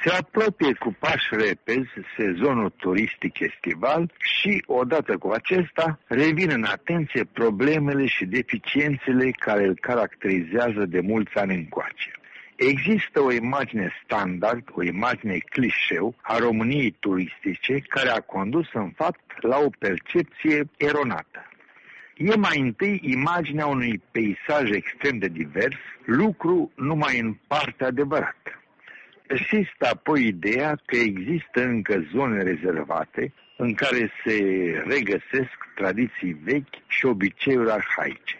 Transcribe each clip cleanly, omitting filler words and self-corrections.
Se apropie cu pași repezi sezonul turistic estival și, odată cu acesta, revin în atenție problemele și deficiențele care îl caracterizează de mulți ani încoace. Există o imagine standard, o imagine clișeu a României turistice care a condus în fapt la o percepție eronată. E mai întâi imaginea unui peisaj extrem de divers, lucru numai în parte adevărat. Persistă apoi ideea că există încă zone rezervate în care se regăsesc tradiții vechi și obiceiuri arhaice.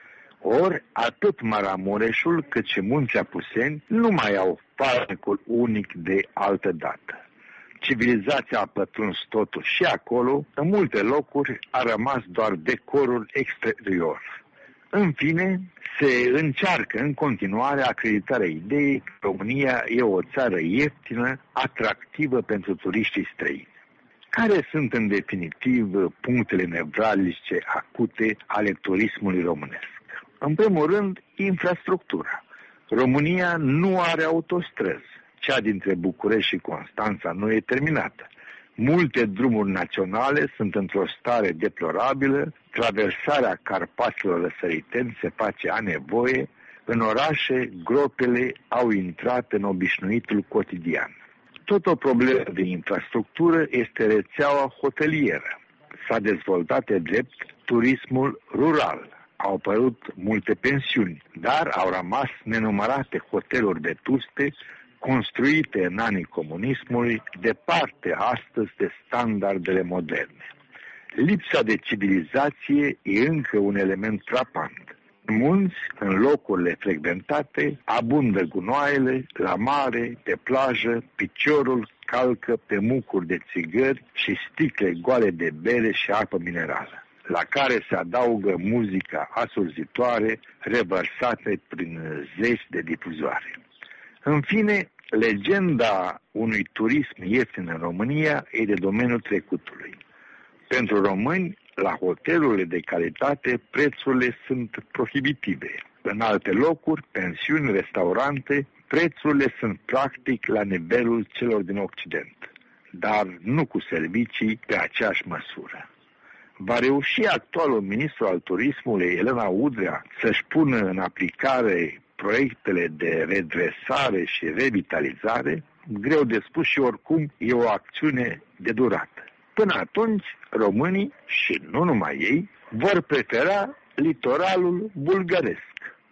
Ori atât Maramureșul cât și Munții Apuseni nu mai au farmecul unic de altă dată. Civilizația a pătruns totul și acolo, în multe locuri, a rămas doar decorul exterior. În fine, se încearcă în continuare acreditarea ideii că România e o țară ieftină, atractivă pentru turiștii străini. Care sunt în definitiv punctele nevralgice acute ale turismului românesc? În primul rând, infrastructura. România nu are autostrăzi. Cea dintre București și Constanța nu e terminată. Multe drumuri naționale sunt într-o stare deplorabilă, traversarea Carpaților răsăriteni se face a nevoie, în orașe gropele au intrat în obișnuitul cotidian. Tot o problemă de infrastructură este rețeaua hotelieră. S-a dezvoltat de drept turismul rural. Au apărut multe pensiuni, dar au rămas nenumărate hoteluri vetuste, construite în anii comunismului, departe astăzi de standardele moderne. Lipsa de civilizație e încă un element frapant. În munți, în locurile frecventate, abundă gunoaiele, la mare, pe plajă, piciorul calcă pe mucuri de țigări și sticle goale de bere și apă minerală, la care se adaugă muzica asurzitoare, revărsate prin zeci de difuzoare. În fine, legenda unui turism ieftin în România e de domeniul trecutului. Pentru români, la hotelurile de calitate, prețurile sunt prohibitive. În alte locuri, pensiuni, restaurante, prețurile sunt practic la nivelul celor din Occident, dar nu cu servicii pe aceeași măsură. Va reuși actualul ministru al turismului, Elena Udrea, să-și pună în aplicare proiectele de redresare și revitalizare? Greu de spus și oricum e o acțiune de durată. Până atunci, românii, și nu numai ei, vor prefera litoralul bulgăresc.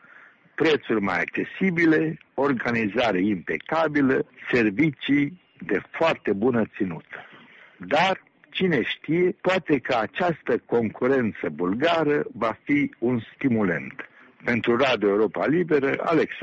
Prețuri mai accesibile, organizare impecabilă, servicii de foarte bună ținută. Dar, cine știe, poate că această concurență bulgară va fi un stimulent. Pentru Radio Europa Liberă, Alexandru